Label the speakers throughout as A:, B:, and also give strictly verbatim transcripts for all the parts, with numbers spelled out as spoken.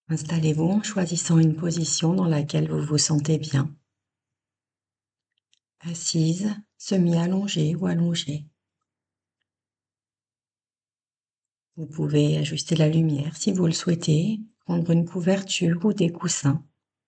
A: Installez-vous en choisissant une position dans laquelle vous vous sentez bien. Assise, semi-allongée ou allongée. Vous pouvez ajuster la lumière si vous le souhaitez, prendre une couverture ou des coussins.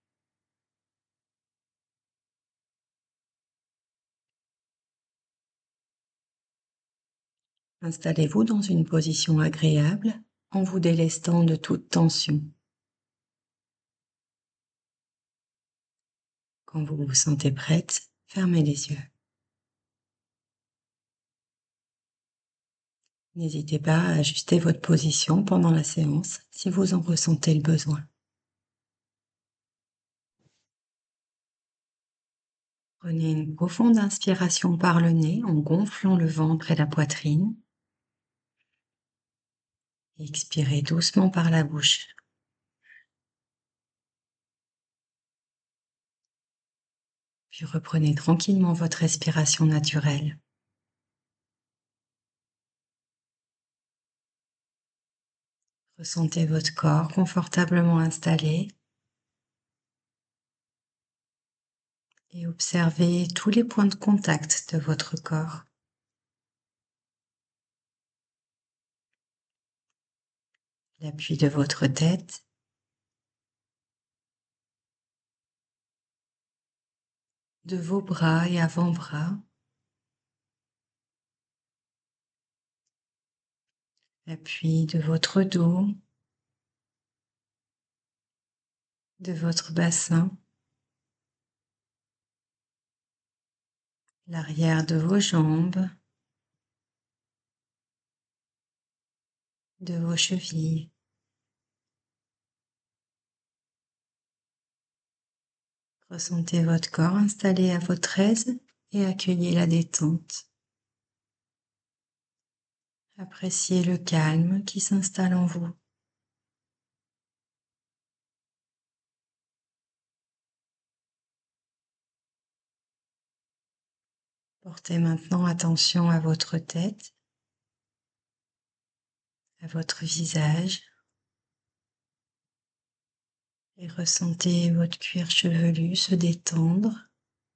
A: Installez-vous dans une position agréable en vous délestant de toute tension. Quand vous vous sentez prête, fermez les yeux. N'hésitez pas à ajuster votre position pendant la séance si vous en ressentez le besoin. Prenez une profonde inspiration par le nez en gonflant le ventre et la poitrine. Expirez doucement par la bouche. Puis reprenez tranquillement votre respiration naturelle. Ressentez votre corps confortablement installé et observez tous les points de contact de votre corps. L'appui de votre tête, de vos bras et avant-bras, l'appui de votre dos, de votre bassin, l'arrière de vos jambes, de vos chevilles. Ressentez votre corps installé à votre aise et accueillez la détente. Appréciez le calme qui s'installe en vous. Portez maintenant attention à votre tête, à votre visage et ressentez votre cuir chevelu se détendre.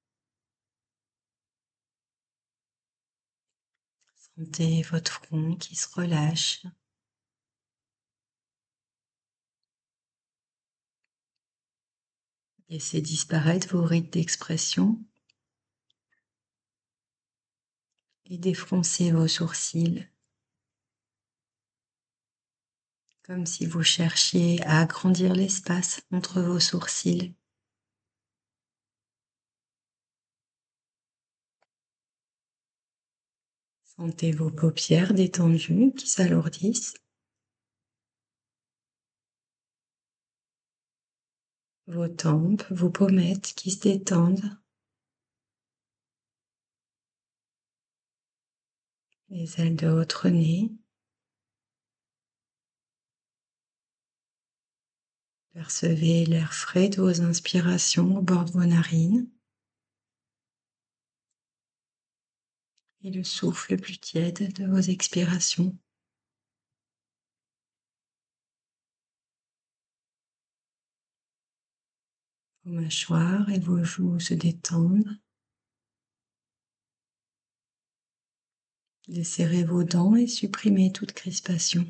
A: Sentez votre front qui se relâche. Laissez disparaître vos rides d'expression et défroncez vos sourcils, comme si vous cherchiez à agrandir l'espace entre vos sourcils. Sentez vos paupières détendues qui s'alourdissent, vos tempes, vos pommettes qui se détendent, les ailes de votre nez. Percevez l'air frais de vos inspirations au bord de vos narines et le souffle plus tiède de vos expirations. Vos mâchoires et vos joues se détendent. Desserrez vos dents et supprimez toute crispation.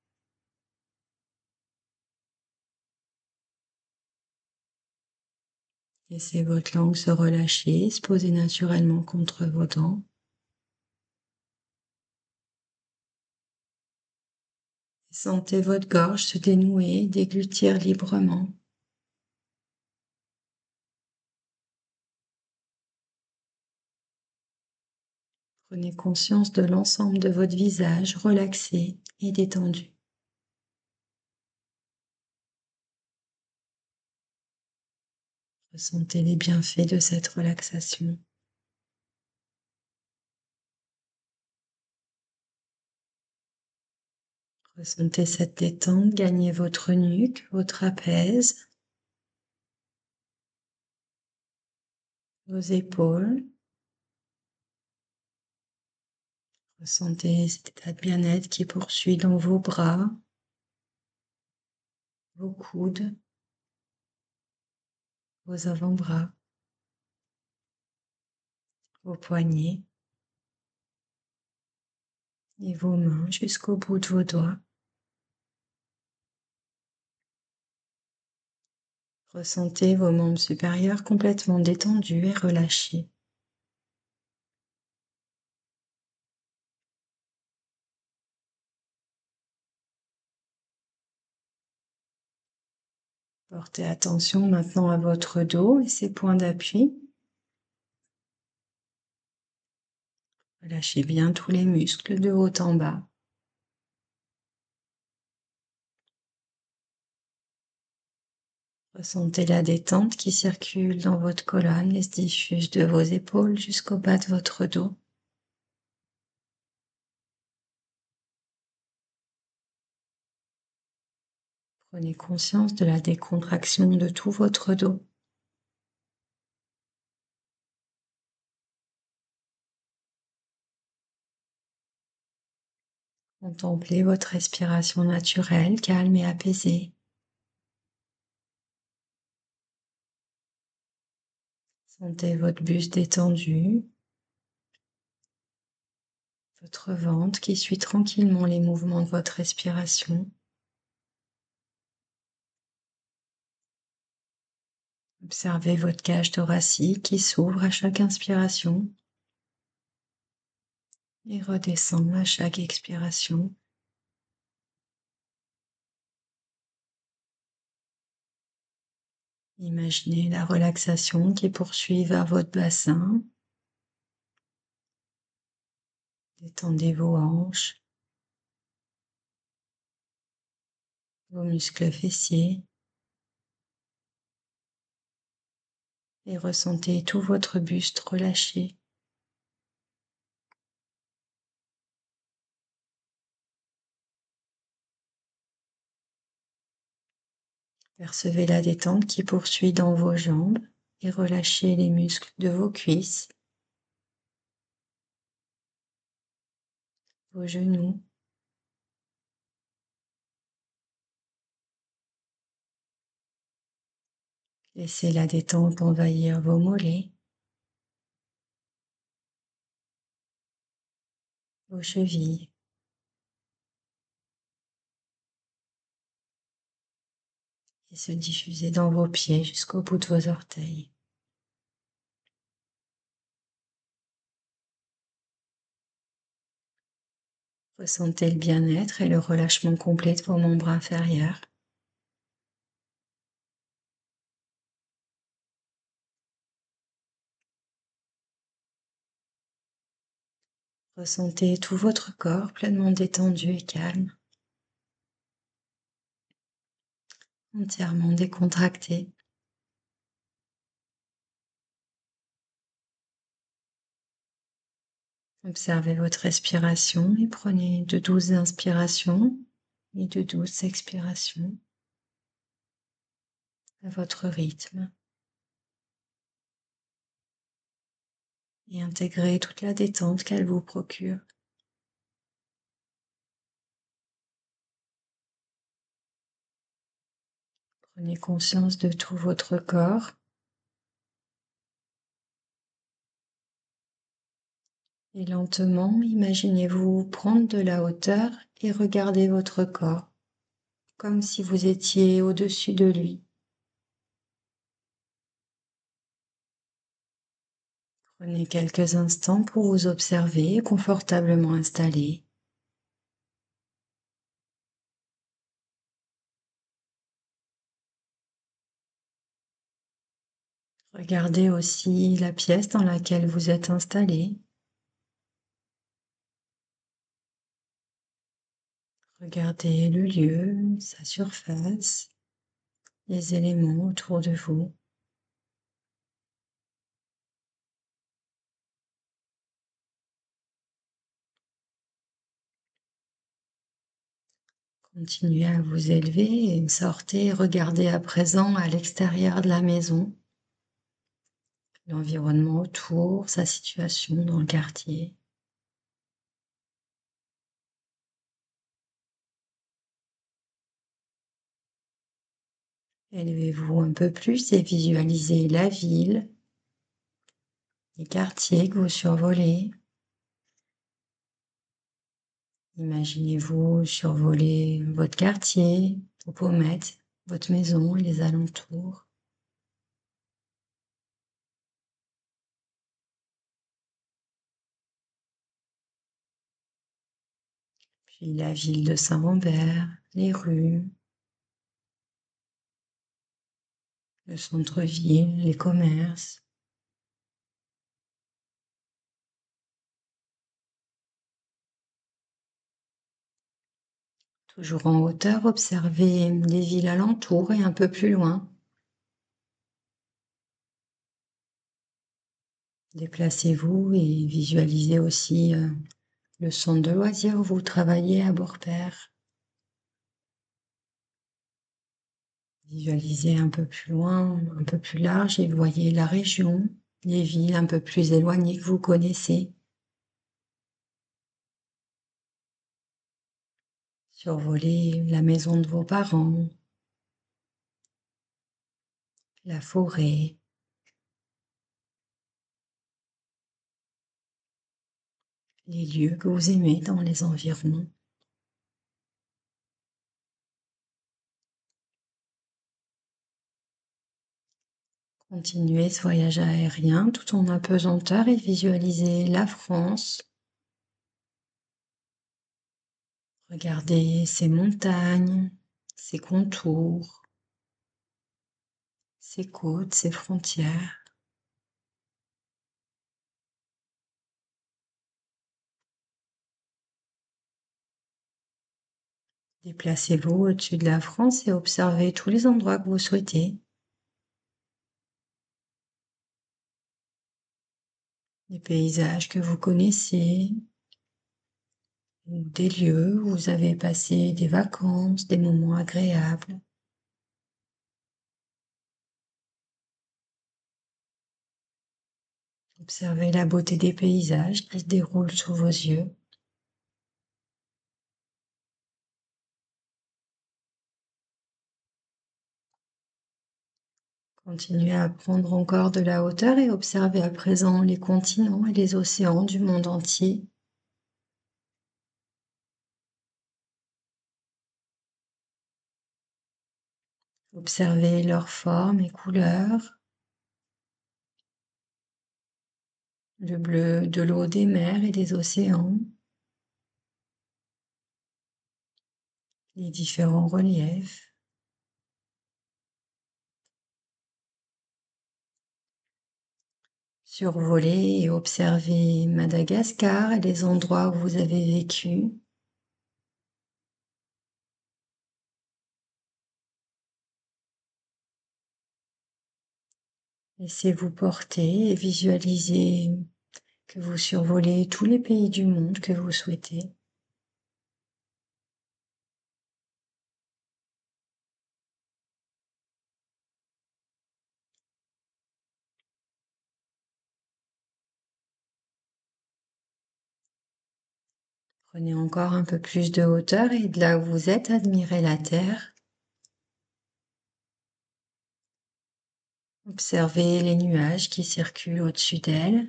A: Laissez votre langue se relâcher, se poser naturellement contre vos dents. Sentez votre gorge se dénouer, déglutir librement. Prenez conscience de l'ensemble de votre visage relaxé et détendu. Ressentez les bienfaits de cette relaxation. Ressentez cette détente gagner votre nuque, votre trapèze, vos épaules. Ressentez cet état de bien-être qui poursuit dans vos bras, vos coudes, vos avant-bras, vos poignets et vos mains jusqu'au bout de vos doigts. Ressentez vos membres supérieurs complètement détendus et relâchés. Portez attention maintenant à votre dos et ses points d'appui. Relâchez bien tous les muscles de haut en bas. Ressentez la détente qui circule dans votre colonne et se diffuse de vos épaules jusqu'au bas de votre dos. Prenez conscience de la décontraction de tout votre dos. Contemplez votre respiration naturelle, calme et apaisée. Sentez votre buste détendu, votre ventre qui suit tranquillement les mouvements de votre respiration. Observez votre cage thoracique qui s'ouvre à chaque inspiration et redescend à chaque expiration. Imaginez la relaxation qui poursuit vers votre bassin. Détendez vos hanches, vos muscles fessiers et ressentez tout votre buste relâché. Percevez la détente qui poursuit dans vos jambes et relâchez les muscles de vos cuisses, vos genoux, laissez la détente envahir vos mollets, vos chevilles, et se diffuser dans vos pieds jusqu'au bout de vos orteils. Ressentez le bien-être et le relâchement complet de vos membres inférieurs. Ressentez tout votre corps pleinement détendu et calme, entièrement décontracté. Observez votre respiration et prenez de douces inspirations et de douces expirations à votre rythme. Et intégrez toute la détente qu'elle vous procure. Prenez conscience de tout votre corps et lentement, imaginez-vous prendre de la hauteur et regarder votre corps comme si vous étiez au-dessus de lui. Prenez quelques instants pour vous observer confortablement installé. Regardez aussi la pièce dans laquelle vous êtes installé. Regardez le lieu, sa surface, les éléments autour de vous. Continuez à vous élever et sortez, regardez à présent à l'extérieur de la maison, l'environnement autour, sa situation dans le quartier. Élevez-vous un peu plus et visualisez la ville, les quartiers que vous survolez. Imaginez-vous survoler votre quartier, vos pommettes, votre maison et les alentours. Puis la ville de Saint-Rambert, les rues, le centre-ville, les commerces. Toujours en hauteur, observez les villes alentours et un peu plus loin. Déplacez-vous et visualisez aussi euh, le centre de loisirs où vous travaillez à Beaurepaire. Visualisez un peu plus loin, un peu plus large et voyez la région, les villes un peu plus éloignées que vous connaissez. Survolez la maison de vos parents, la forêt, les lieux que vous aimez dans les environs. Continuez ce voyage aérien tout en apesanteur et visualisez la France. Regardez ses montagnes, ses contours, ses côtes, ses frontières. Déplacez-vous au-dessus de la France et observez tous les endroits que vous souhaitez. Des paysages que vous connaissez, ou des lieux où vous avez passé des vacances, des moments agréables. Observez la beauté des paysages qui se déroulent sous vos yeux. Continuez à prendre encore de la hauteur et observez à présent les continents et les océans du monde entier. Observez leurs formes et couleurs, le bleu de l'eau des mers et des océans, les différents reliefs. Survolez et observez Madagascar et les endroits où vous avez vécu. Laissez-vous porter et visualisez que vous survolez tous les pays du monde que vous souhaitez. Prenez encore un peu plus de hauteur et de là où vous êtes, admirez la terre. Observez les nuages qui circulent au-dessus d'elle.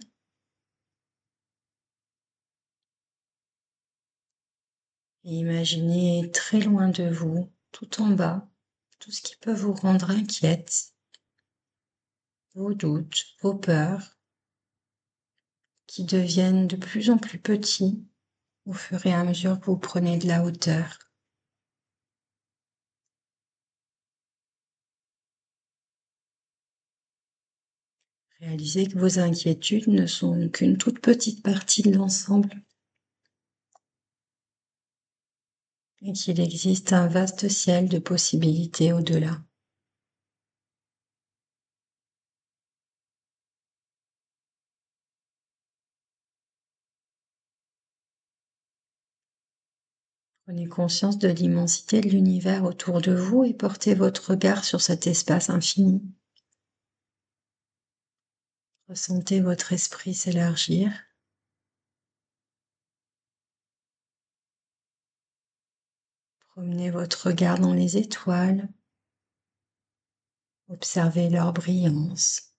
A: Et imaginez très loin de vous, tout en bas, tout ce qui peut vous rendre inquiète, vos doutes, vos peurs, qui deviennent de plus en plus petits au fur et à mesure que vous prenez de la hauteur. Réalisez que vos inquiétudes ne sont qu'une toute petite partie de l'ensemble et qu'il existe un vaste ciel de possibilités au-delà. Prenez conscience de l'immensité de l'univers autour de vous et portez votre regard sur cet espace infini. Ressentez votre esprit s'élargir. Promenez votre regard dans les étoiles. Observez leur brillance.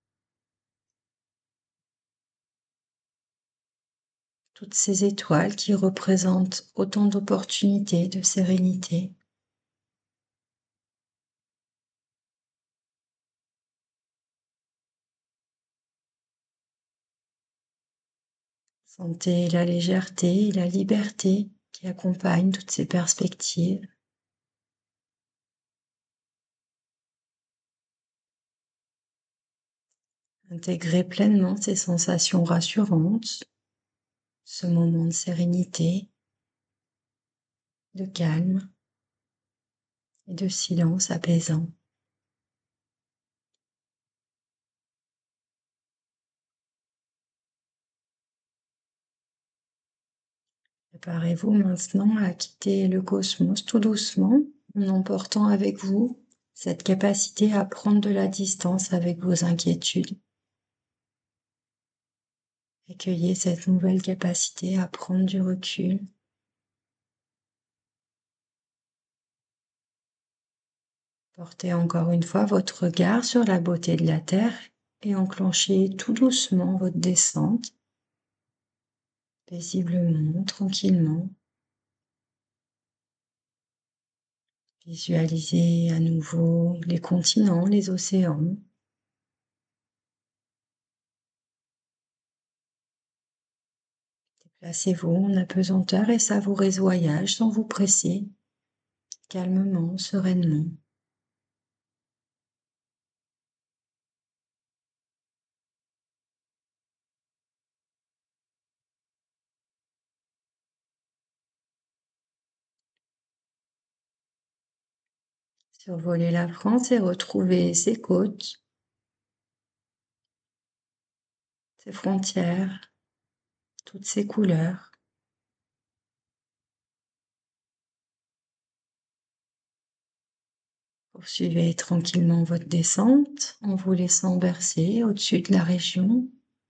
A: Toutes ces étoiles qui représentent autant d'opportunités, de sérénité. Sentez la légèreté et la liberté qui accompagnent toutes ces perspectives. Intégrez pleinement ces sensations rassurantes, ce moment de sérénité, de calme et de silence apaisant. Préparez-vous maintenant à quitter le cosmos tout doucement, en emportant avec vous cette capacité à prendre de la distance avec vos inquiétudes. Accueillez cette nouvelle capacité à prendre du recul. Portez encore une fois votre regard sur la beauté de la Terre et enclenchez tout doucement votre descente, paisiblement, tranquillement. Visualisez à nouveau les continents, les océans. Déplacez-vous en apesanteur et savourez ce voyage sans vous presser, calmement, sereinement. Survolez la France et retrouvez ses côtes, ses frontières, toutes ses couleurs. Poursuivez tranquillement votre descente en vous laissant bercer au-dessus de la région.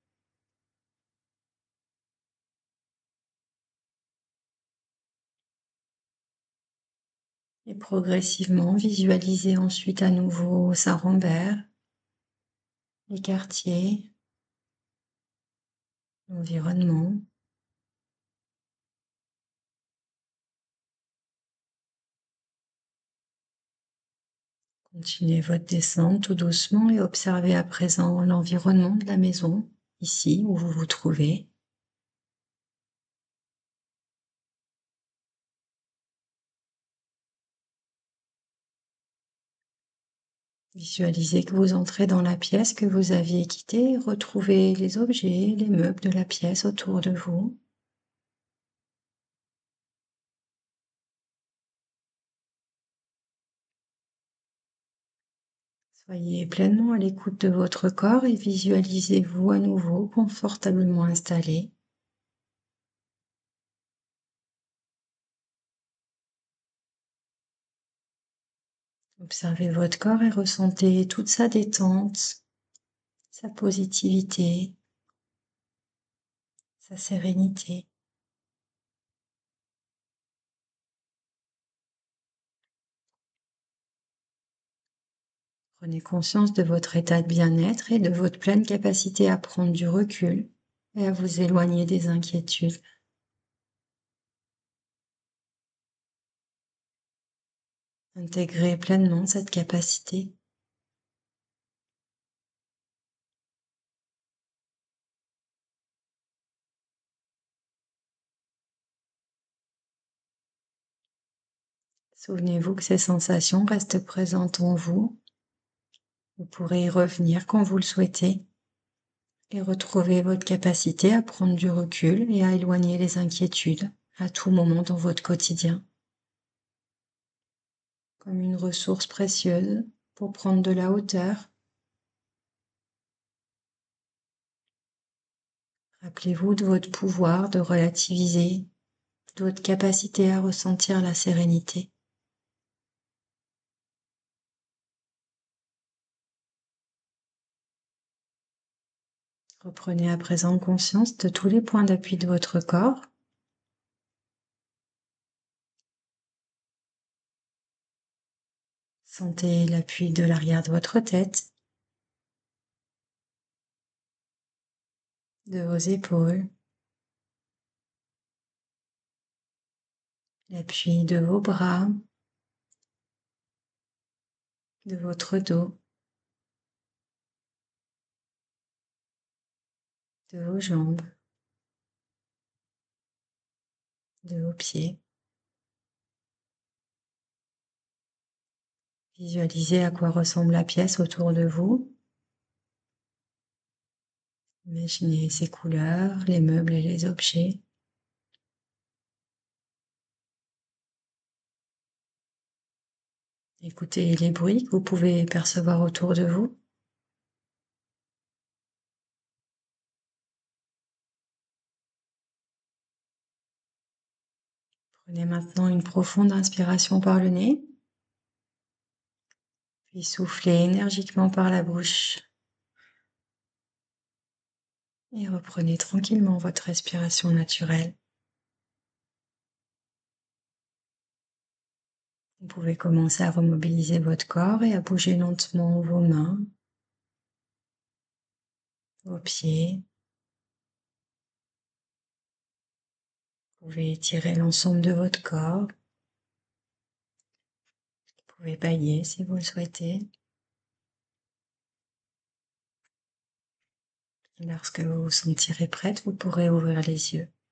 A: Et progressivement, visualisez ensuite à nouveau Saint-Rambert, les quartiers, l'environnement. Continuez votre descente tout doucement et observez à présent l'environnement de la maison, ici où vous vous trouvez. Visualisez que vous entrez dans la pièce que vous aviez quittée et retrouvez les objets, les meubles de la pièce autour de vous. Soyez pleinement à l'écoute de votre corps et visualisez-vous à nouveau confortablement installé. Observez votre corps et ressentez toute sa détente, sa positivité, sa sérénité. Prenez conscience de votre état de bien-être et de votre pleine capacité à prendre du recul et à vous éloigner des inquiétudes. Intégrez pleinement cette capacité. Souvenez-vous que ces sensations restent présentes en vous. Vous pourrez y revenir quand vous le souhaitez et retrouver votre capacité à prendre du recul et à éloigner les inquiétudes à tout moment dans votre quotidien, comme une ressource précieuse pour prendre de la hauteur. Rappelez-vous de votre pouvoir de relativiser, de votre capacité à ressentir la sérénité. Reprenez à présent conscience de tous les points d'appui de votre corps. Sentez l'appui de l'arrière de votre tête, de vos épaules, l'appui de vos bras, de votre dos, de vos jambes, de vos pieds. Visualisez à quoi ressemble la pièce autour de vous. Imaginez ses couleurs, les meubles et les objets. Écoutez les bruits que vous pouvez percevoir autour de vous. Prenez maintenant une profonde inspiration par le nez, puis soufflez énergiquement par la bouche et reprenez tranquillement votre respiration naturelle. Vous pouvez commencer à remobiliser votre corps et à bouger lentement vos mains, vos pieds. Vous pouvez étirer l'ensemble de votre corps. Vous pouvez bâiller si vous le souhaitez. Lorsque vous vous sentirez prête, vous pourrez ouvrir les yeux.